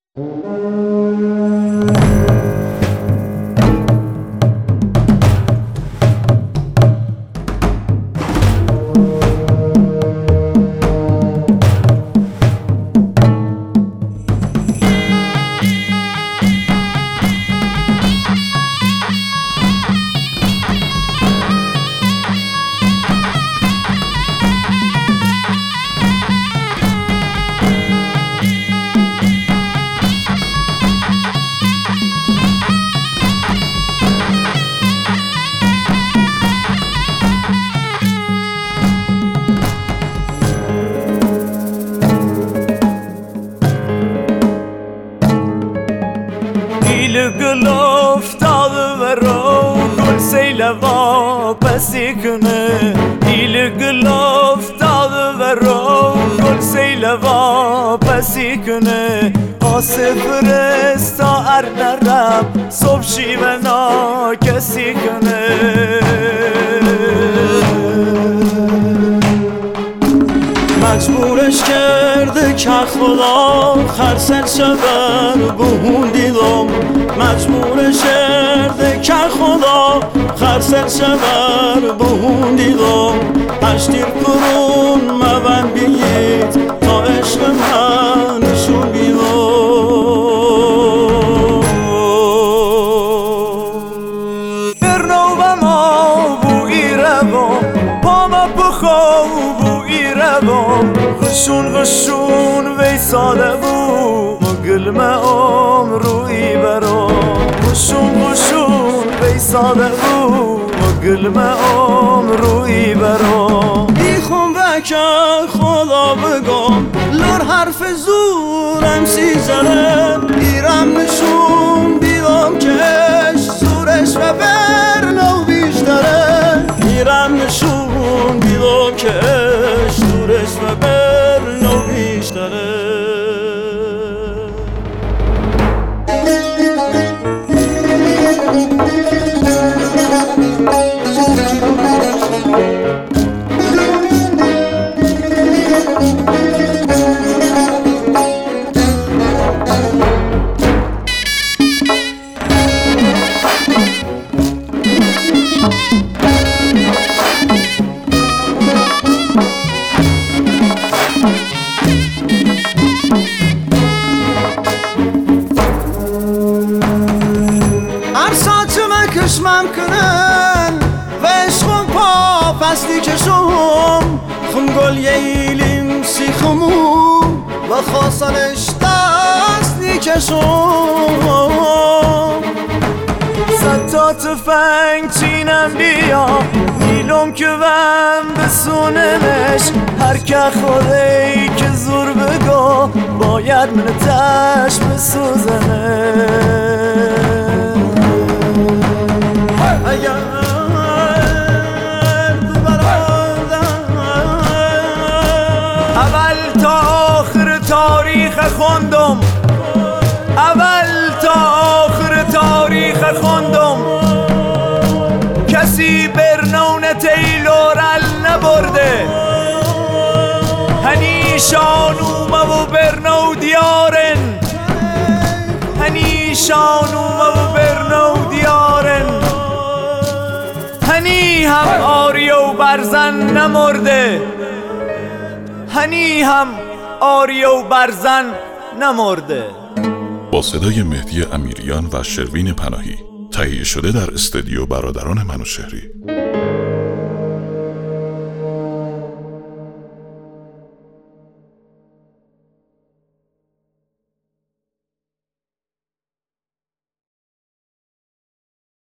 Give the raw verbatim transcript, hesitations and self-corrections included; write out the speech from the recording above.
Gül oftalı ve gül seyle vapesi kını Dil gül oftalı ve gül seyle vapesi kını Asıfır esta ernerem Sobşi ve nakesi kını مجبورش کرده که خدا خرسن شبر بهون دیدم مجبورش کرده که خدا خرسن شبر بهون دیدم اشتیر کرون مبن بیید تا عشق من نشون بیدم برنو و ما بوی روام پاما بخواب غشون غشون ویساله بو گلمه عمروی برام غشون غشون ویساله بو گلمه عمروی برام بیخون وکر خدا بگم لور حرف زورم سیزنه ایرم نشون بیدم کش زورش و برنو بیشتره ایرم نشون بیدم کش زورش و برنو بیشتره کشمم کنن و عشقم پا پستی کشم خم گل ییلیم سیخمون و خواستنش دستی کشم صد تا تفنگ چینم بیا نیلم که وم بسونمش هر که خودی که زور بگو باید من تش بسوزنه اگر تو برادم اول تا آخر تاریخ خوندم اول تا آخر تاریخ خوندم کسی برنون تیلورل نبرده هنیشان اومه و برنو دیارن هنیشان اومه و برنو دیارن هنی هم آری و برزن نمرده هنی هم آری و برزن نمرده. با صدای مهدی امیریان و شروین پناهی تهیه شده در استودیو برادران منوچهری.